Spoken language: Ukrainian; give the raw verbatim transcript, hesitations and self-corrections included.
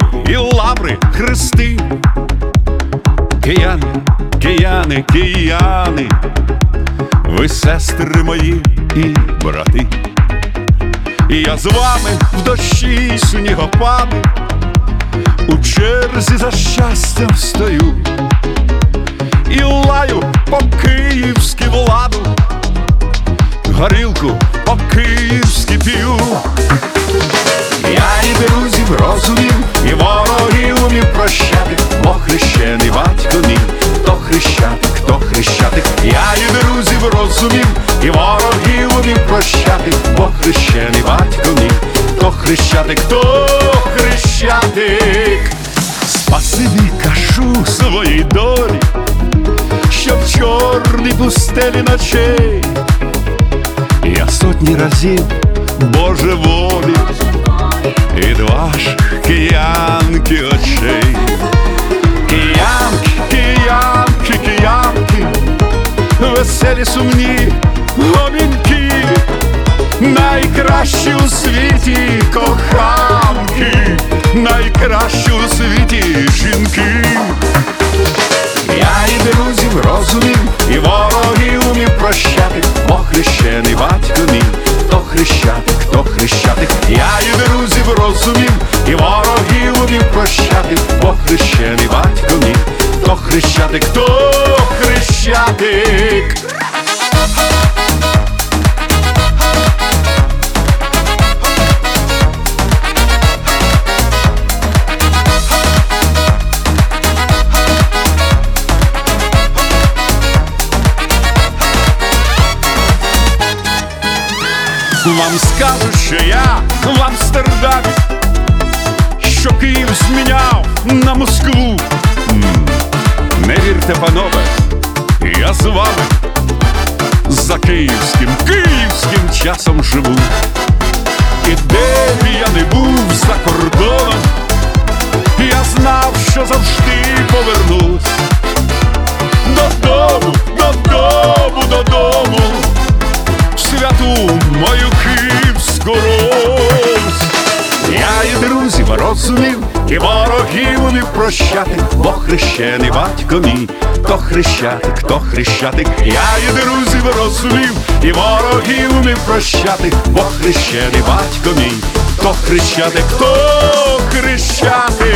і лаври, хрести. Кияни, кияни, кияни, ви сестри мої і брати. І я з вами в дощі й снігопади у черзі за щастям стою і лаю по-київськи владу, горілку по-київськи п'ю. Я і друзів розумів, і ворогів умів прощати, бо хрещений батько мій, то хрещатик, то хрещатик. Я і друзів розумів, і ворогів умів прощати, бо хрещений батько мій, то хрещатик, то хрещатик. Спасибі кажу своїй долі, що в чорній пустелі ночей я сотні разів божеволі від ваших киянки очей. Киянки, киянки, киянки, веселі сумні гомінки, найкращі у світі коханки, найкращі у світі жінки. Я і друзів розумів, і ворогів умів прощати, бо хрещений батько мій, то хрещатик, то хрещатик. Я і друзів розумів, і ворогів умів прощати, бо хрещений батько мій, то хрещатик, то хрещатик. Вам скажу, що я в Амстердамі, що Київ зміняв на Москву. Не вірте, панове, я з вами за київським, київським часом живу. І де б я не був за кордоном, я знав, що завжди повернусь додому, додому, додому, святу мою Київську Русь. Я і друзів розумів, і ворогів умів прощати, бо хрещений батько мій, то хрещатик, то хрещатик. Я і друзів розумів, і ворогів умів прощати, бо хрещений батько мій, то хрещатик, то хрещатик.